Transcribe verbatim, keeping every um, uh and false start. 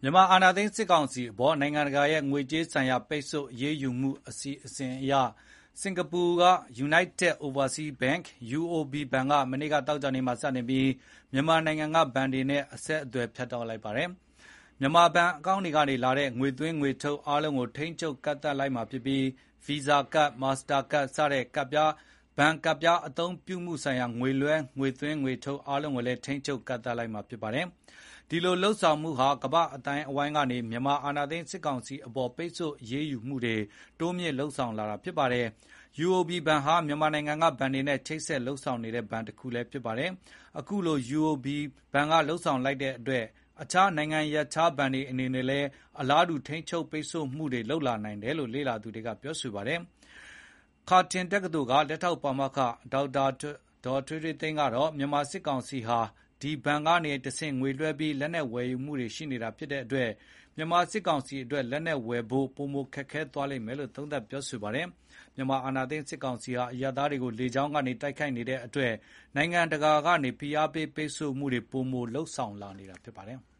မြန်မာအာဏာသိမ်းစစ်ကောင်စီအပေါ်နိုင်ငံတကာရဲ့ငွေကြေးဆိုင်ရာပိတ်ဆို့အရေးယူမှုအစီအစဉ်အရစင်ကာပူက United Overseas Bank ယူ အို ဘီ ဘဏ်ကမနေ့ကသောကြာနေ့မှာစတင်ပြီးမြန်မာနိုင်ငံကဘဏ်တွေနဲ့အဆက်အသွယ်ဖြတ်တောက်လိုက်ပါတယ်။ မြန်မာဘဏ်အကောင့်တွေကနေလာတဲ့ငွေသွင်းငွေထုတ်အားလုံးကိုထိန်းချုပ်ကန့်သတ်လိုက်မှာဖြစ်ပြီး Visa ကတ် Mastercard စတဲ့ကတ်ပြားဘဏ်ကတ်ပြားအသုံးပြုမှုဆိုင်ရာငွေလွှဲငွေသွင်းငွေထုတ်အားလုံးကိုလည်းထိန်းချုပ်ကန့်သတ်လိုက်မှာဖြစ်ပါတယ်။ ဒီလိုလုပ်ဆောင်မှုဟာကမ္ဘာ့အသိုင်းအဝိုင်းကနေမြန်မာအာဏာသိမ်းစစ်ကောင်စီအပေါ်ပိတ်ဆို့အရေးယူမှုတွေတိုးမြင့်လုပ်ဆောင်လာတာဖြစ်ပါတယ်။ ယူ အို ဘီ ဘဏ်ဟာမြန်မာနိုင်ငံကဘဏ်တွေနဲ့ချိတ်ဆက်လုပ်ဆောင်နေတဲ့ဘဏ်တခုလည်းဖြစ်ပါတယ်။ အခုလို ယူ အို ဘီ ဘဏ်ကလုပ်ဆောင်လိုက်တဲ့အတွက်အခြားနိုင်ငံရပ်ခြားဘဏ်တွေအနေနဲ့လည်းအလားတူထိန်းချုပ်ပိတ်ဆို့မှုတွေလုပ်လာနိုင်တယ်လို့လေ့လာသူတွေကပြောပါတယ်။ Curtin တက္ကသိုလ်က လက်ထောက်ပါမောက္ခ ဒေါက်တာဒေါ်ထွေးထွေးသိန်းကတော့မြန်မာစစ်ကောင်စီဟာဒီဘဏ်ကနေတဆင့်ငွေလွှဲပြီးလက်နက်ဝယ်ယူမှုတွေရှိနေတာဖြစ်တဲ့အတွက်မြန်မာစစ်ကောင်စီအတွက်လက်နက်ဝယ်ဖို့ပိုမိုခက်ခဲသွားလိမ့်မယ်လို့သုံးသပ်ပြောဆိုပါတယ်။ မြန်မာအာဏာသိမ်းစစ်ကောင်စီဟာအရပ်သားတွေကိုလေကြောင်းကနေတိုက်ခိုက်နေတဲ့အတွက်နိုင်ငံတကာကနေဖိအားပေးပိတ်ဆို့မှုတွေပိုမိုလုပ်ဆောင်လာနေတာဖြစ်ပါတယ်။